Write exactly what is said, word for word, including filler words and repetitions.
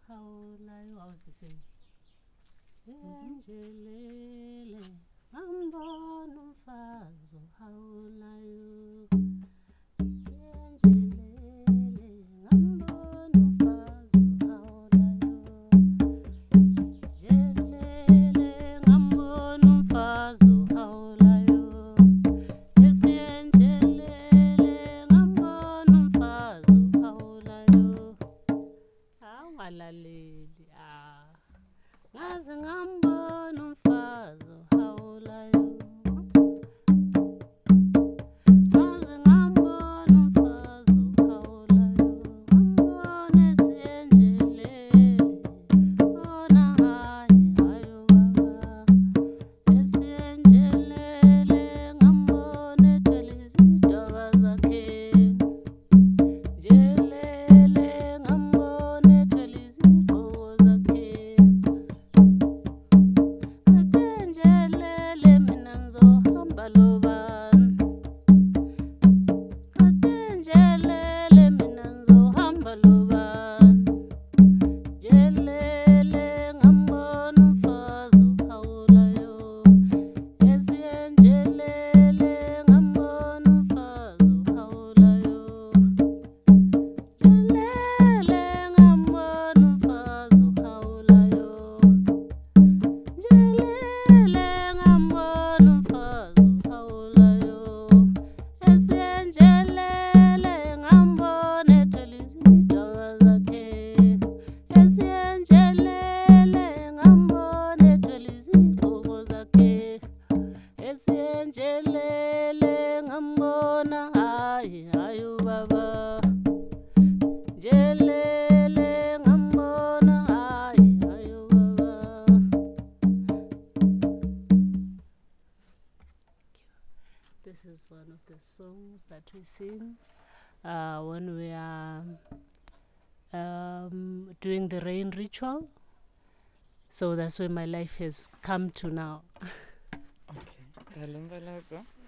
haulayo. How's the saying? Njelele ngambona umfazi haulayo. Njelele ngambona umfazi haulayo. Njelele ngambona umfazi haulayo. Njelele ngambona umfazi haulayo. Awungalaleli ah. Ngaze ngambona umfazi hawulayo. Ngaze ngambona umfazi hawulayo. Ngambona esendleleni. Ona hayi hayo baba. Esendleleni ngambona ethwele izidwaba zakhe. Njelele ngambona ethwele izigqoko zakhe. Njelele mina ngizohamba lobani. Njelele mina ngizohamba lobani. Njelele ngambona umfazi hawulayo. Njelele ngambona umfazi hawulayo. Njelele ngambona umfazi hawulayo. Njelele ngambona umfazi hawulayo. Esenjelele ngambona ethwele izidwaba zakhe. Esenjelele ngambona ethwele izigqoko zakhe. Esenjelele ngambona hayi hayo baba. Njelele ngambona hayi hayo baba. This is one of the songs that we sing uh, when we are um, doing the rain ritual. So that's where my life has come to now. Okay. Talumba lako.